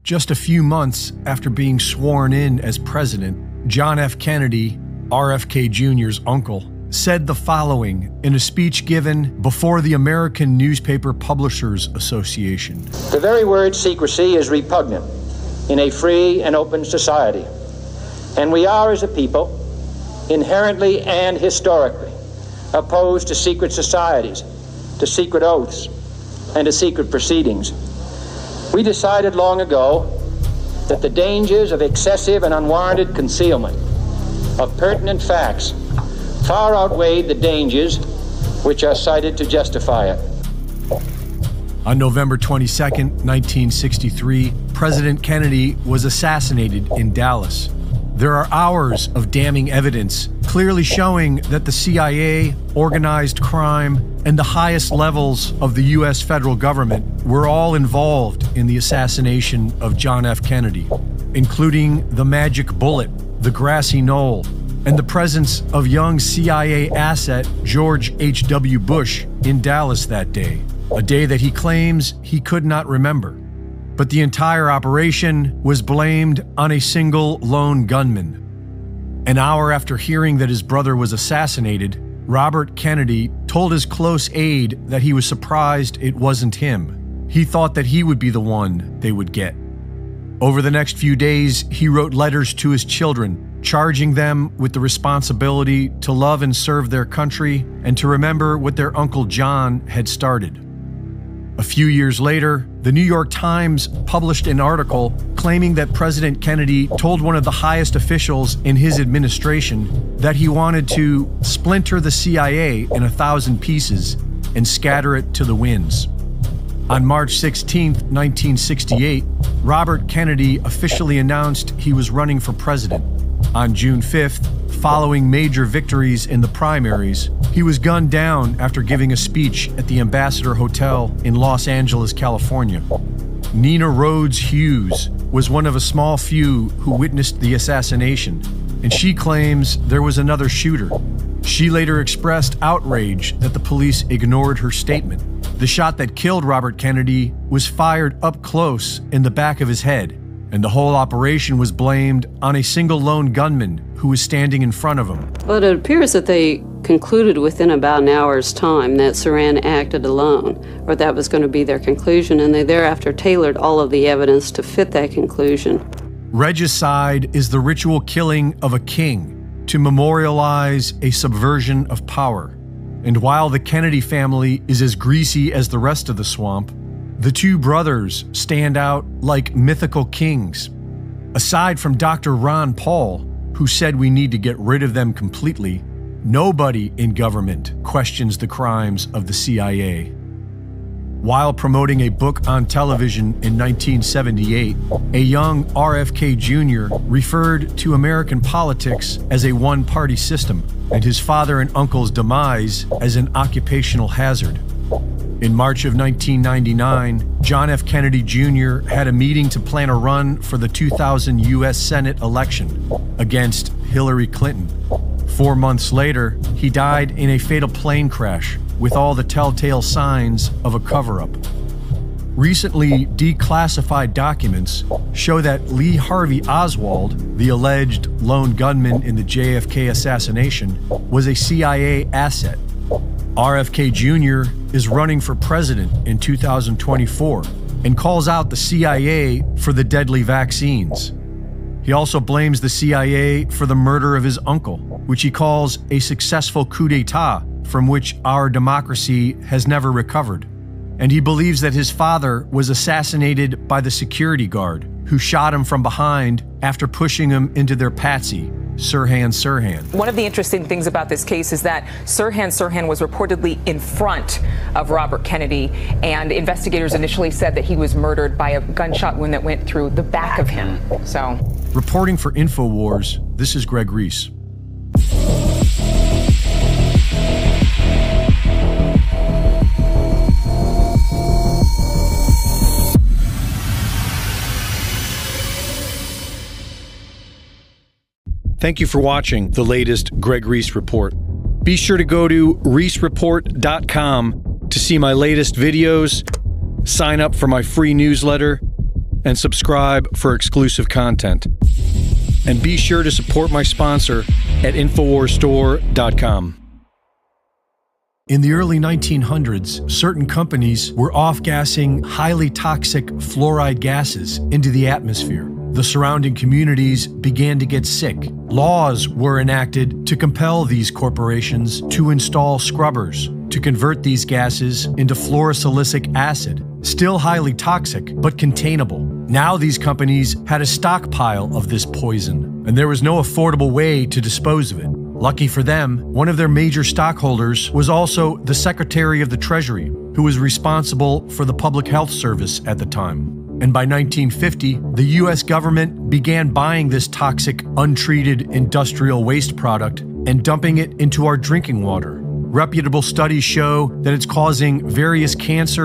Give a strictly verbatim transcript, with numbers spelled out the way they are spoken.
Just a few months after being sworn in as president, John F. Kennedy, R F K Junior's uncle, said the following in a speech given before the American Newspaper Publishers Association. The very word secrecy is repugnant in a free and open society, and we are, as a people, inherently and historically opposed to secret societies, to secret oaths, and to secret proceedings. We decided long ago that the dangers of excessive and unwarranted concealment of pertinent facts far outweighed the dangers which are cited to justify it. On November twenty-second, nineteen sixty-three, President Kennedy was assassinated in Dallas. There are hours of damning evidence clearly showing that the C I A, organized crime, and the highest levels of the U S federal government were all involved in the assassination of John F. Kennedy, including the magic bullet, the grassy knoll, and the presence of young C I A asset George H W Bush in Dallas that day, a day that he claims he could not remember. But the entire operation was blamed on a single lone gunman. An hour after hearing that his brother was assassinated, Robert Kennedy told his close aide that he was surprised it wasn't him. He thought that he would be the one they would get. Over the next few days, he wrote letters to his children, charging them with the responsibility to love and serve their country and to remember what their Uncle John had started. A few years later, the New York Times published an article claiming that President Kennedy told one of the highest officials in his administration that he wanted to splinter the C I A in a thousand pieces and scatter it to the winds. On March sixteenth, nineteen sixty-eight, Robert Kennedy officially announced he was running for president. On June fifth, following major victories in the primaries, he was gunned down after giving a speech at the Ambassador Hotel in Los Angeles, California. Nina Rhodes Hughes was one of a small few who witnessed the assassination, and she claims there was another shooter. She later expressed outrage that the police ignored her statement. The shot that killed Robert Kennedy was fired up close in the back of his head, and the whole operation was blamed on a single lone gunman who was standing in front of him. But it appears that they concluded within about an hour's time that Sirhan acted alone, or that was going to be their conclusion, and they thereafter tailored all of the evidence to fit that conclusion. Regicide is the ritual killing of a king to memorialize a subversion of power. And while the Kennedy family is as greasy as the rest of the swamp, the two brothers stand out like mythical kings. Aside from Doctor Ron Paul, who said we need to get rid of them completely, nobody in government questions the crimes of the C I A. While promoting a book on television in nineteen seventy-eight, a young R F K Junior referred to American politics as a one-party system and his father and uncle's demise as an occupational hazard. In March of nineteen ninety-nine, John F. Kennedy Junior had a meeting to plan a run for the two thousand U S Senate election against Hillary Clinton. Four months later, he died in a fatal plane crash with all the telltale signs of a cover-up. Recently declassified documents show that Lee Harvey Oswald, the alleged lone gunman in the J F K assassination, was a C I A asset. R F K Junior is running for president in two thousand twenty-four and calls out the C I A for the deadly vaccines. He also blames the C I A for the murder of his uncle, which he calls a successful coup d'etat from which our democracy has never recovered. And he believes that his father was assassinated by the security guard who shot him from behind after pushing him into their patsy, Sirhan Sirhan. One of the interesting things about this case is that Sirhan Sirhan was reportedly in front of Robert Kennedy, and investigators initially said that he was murdered by a gunshot wound that went through the back of him. So, reporting for InfoWars, this is Greg Reese. Thank you for watching the latest Greg Reese Report. Be sure to go to reese report dot com to see my latest videos, sign up for my free newsletter, and subscribe for exclusive content. And be sure to support my sponsor at infowars store dot com. In the early nineteen hundreds, certain companies were off-gassing highly toxic fluoride gases into the atmosphere. The surrounding communities began to get sick. Laws were enacted to compel these corporations to install scrubbers to convert these gases into fluorosilicic acid, still highly toxic but containable. Now these companies had a stockpile of this poison, and there was no affordable way to dispose of it. Lucky for them, one of their major stockholders was also the Secretary of the Treasury, who was responsible for the Public Health Service at the time. And by nineteen fifty, the U S government began buying this toxic, untreated industrial waste product and dumping it into our drinking water. Reputable studies show that it's causing various cancer